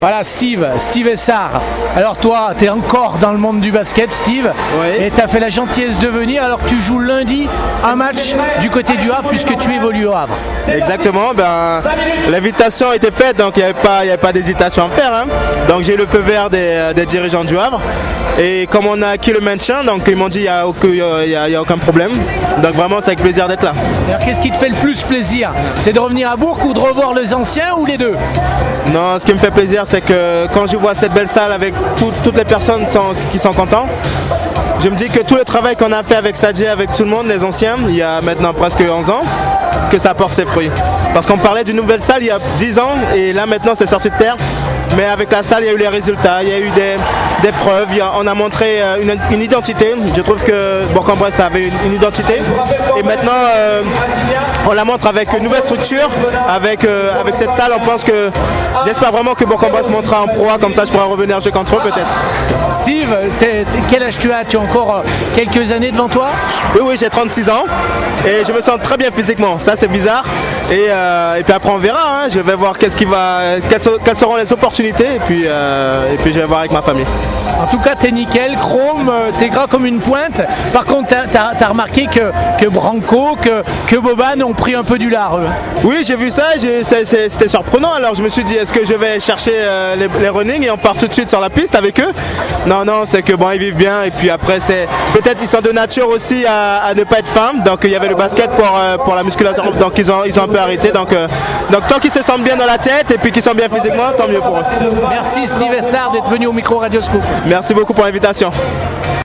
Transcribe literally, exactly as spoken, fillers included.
Voilà Steve, Steve Essard. Alors toi, tu es encore dans le monde du basket, Steve, oui. Et tu as fait la gentillesse de venir alors que tu joues lundi un match du côté du Havre puisque tu évolues au Havre. Exactement, ben, l'invitation a été faite, donc il n'y avait pas, il y avait pas d'hésitation à faire. Hein. Donc j'ai eu le feu vert des, des dirigeants du Havre. Et comme on a acquis le maintien, donc ils m'ont dit qu'il n'y a, a, a aucun problème. Donc vraiment c'est avec plaisir d'être là. Alors qu'est-ce qui te fait le plus plaisir? C'est de revenir à Bourg ou de revoir les anciens ou les deux? Non, ce qui me fait plaisir c'est que quand je vois cette belle salle avec tout, toutes les personnes sont, qui sont contentes, je me dis que tout le travail qu'on a fait avec Sadie, avec tout le monde, les anciens, il y a maintenant presque onze ans, que ça porte ses fruits. Parce qu'on parlait d'une nouvelle salle il y a dix ans et là maintenant c'est sorti de terre. Mais avec la salle, il y a eu les résultats, il y a eu des, des preuves, il y a, on a montré une, une identité. Je trouve que Bourg-en-Bresse avait une, une identité. Et maintenant, euh, on la montre avec une nouvelle structure, avec, euh, avec cette salle. On pense que, j'espère vraiment que Bourg-en-Bresse montera en proie, comme ça je pourrai revenir jouer contre eux peut-être. Steve, t'es, t'es, quel âge tu as? Tu as encore quelques années devant toi? Oui, oui, j'ai trente-six ans et je me sens très bien physiquement. Ça, c'est bizarre. Et, euh, et puis après, on verra. Hein. Je vais voir qu'est-ce qui va, quelles, quelles seront les opportunités. Et puis, euh, et puis je vais voir avec ma famille. En tout cas, t'es nickel, chrome, t'es gras comme une pointe. Par contre, t'as, t'as, t'as remarqué que, que Branco, que, que Boban ont pris un peu du lard. Eux. Oui, j'ai vu ça, j'ai, c'est, c'est, c'était surprenant. Alors je me suis dit, est-ce que je vais chercher euh, les, les running et on part tout de suite sur la piste avec eux? Non, non, c'est que bon, ils vivent bien. Et puis après, c'est peut-être ils sont de nature aussi à, à ne pas être femmes. Donc il y avait le basket pour, euh, pour la musculation. Donc ils ont, ils ont un peu arrêté. Donc, euh, donc tant qu'ils se sentent bien dans la tête et puis qu'ils sont bien physiquement, tant mieux pour eux. Merci Steve Essard d'être venu au micro Radio Scoop. Merci beaucoup pour l'invitation.